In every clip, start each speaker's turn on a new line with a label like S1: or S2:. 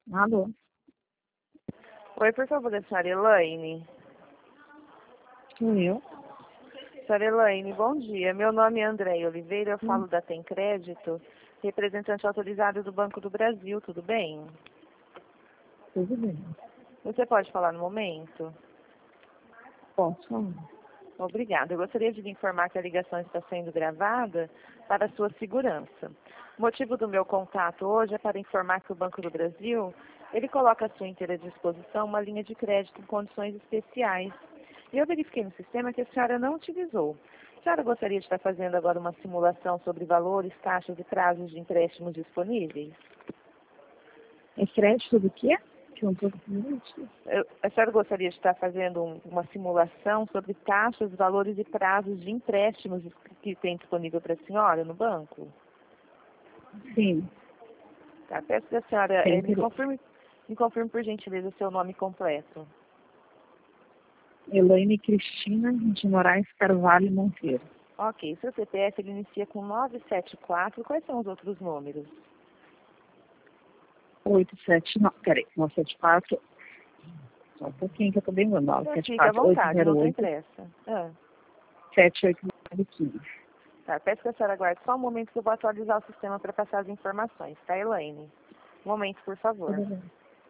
S1: Alô?
S2: Oi, por favor, a senhora Elaine.
S1: Sou eu?
S2: Senhora Elaine, bom dia. Meu nome é Andréia Oliveira, eu falo da Tem Crédito, representante autorizado do Banco do Brasil, tudo bem?
S1: Tudo bem.
S2: Você pode falar no momento?
S1: Posso falar?
S2: Obrigada. Eu gostaria de lhe informar que a ligação está sendo gravada para a sua segurança. O motivo do meu contato hoje é para informar que o Banco do Brasil, ele coloca à sua inteira disposição uma linha de crédito em condições especiais. E eu verifiquei no sistema que a senhora não utilizou. A senhora gostaria de estar fazendo agora uma simulação sobre valores, taxas e prazos de empréstimos disponíveis?
S1: É crédito do quê? Que eu não estou conseguindo.
S2: A senhora gostaria de estar fazendo uma simulação sobre taxas, valores e prazos de empréstimos que tem disponível para a senhora no banco?
S1: Sim.
S2: Tá, peço que a senhora
S1: Tem
S2: me confirme por gentileza o seu nome completo.
S1: Elaine Cristina de Moraes Carvalho Monteiro.
S2: Ok, seu CPF ele inicia com 974. Quais são os outros números?
S1: 879. Peraí, 974. Só um pouquinho que eu estou bem vendo.
S2: Fique à vontade, não tem
S1: 808
S2: pressa.
S1: 78915.
S2: Tá, peço que a senhora aguarde só um momento que eu vou atualizar o sistema para passar as informações, tá, Elaine? Um momento, por favor.
S1: Tudo bem.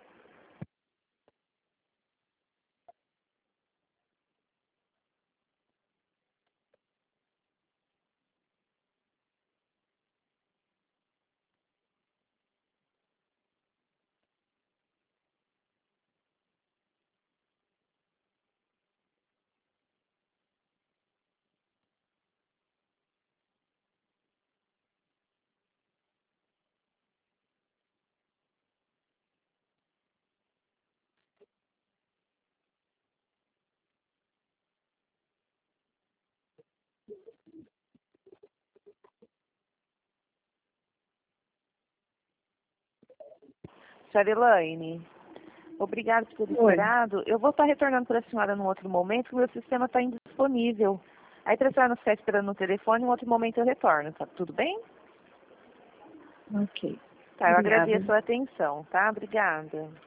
S2: Senhora Elaine, obrigado por ter esperado. Eu vou estar retornando para a senhora num outro momento, porque o meu sistema está indisponível. Aí, para a senhora não ficar esperando no telefone, em outro momento eu retorno, tá tudo bem?
S1: Ok.
S2: Tá, eu
S1: Obrigada.
S2: agradeço a sua atenção, tá? Obrigada.